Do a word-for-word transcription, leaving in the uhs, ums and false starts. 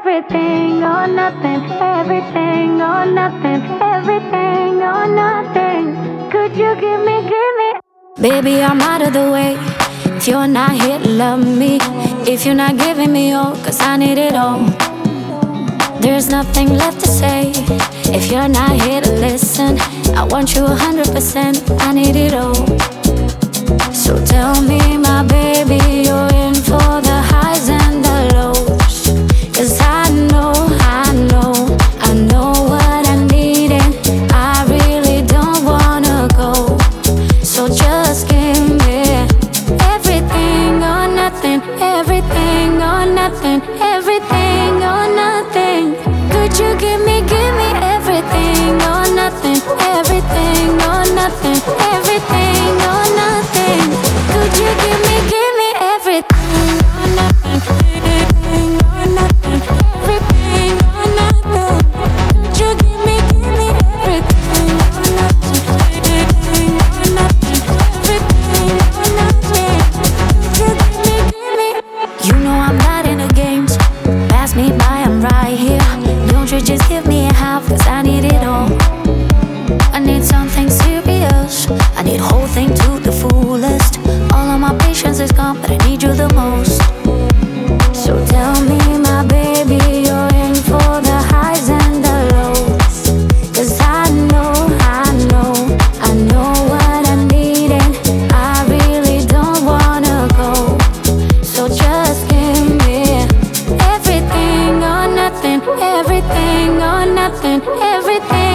Everything or nothing, everything or nothing, everything or nothing. Could you give me, give me? Baby, I'm out of the way. If you're not here to love me, if you're not giving me all, cause I need it all. There's nothing left to say. If you're not here to listen, I want you a hundred percent, I need it all. So tell me, my baby, you're in for the highs and the lows. Cause I know, I know, I know what I need, and I really don't wanna go. So just give me everything or nothing, everything or nothing, everything or nothing. Could you give me, give me everything or nothing, everything or nothing, everything or nothing. Could you give me, give me everything or nothing, everything or nothing, everything or nothing. Could you give me, give me everything or nothing, everything or nothing, everything or nothing. Could you give me, give me? You know I'm not into games. Pass me by, I'm right here. Don't you just give me a half, cause I need it all. I need something serious, I need whole thing to the fullest. All of my patience is gone, but I need you the most. So tell me, my baby, you're in for the highs and the lows. Cause I know, I know, I know what I need, and I really don't wanna go. So just give me everything or nothing, everything or nothing, everything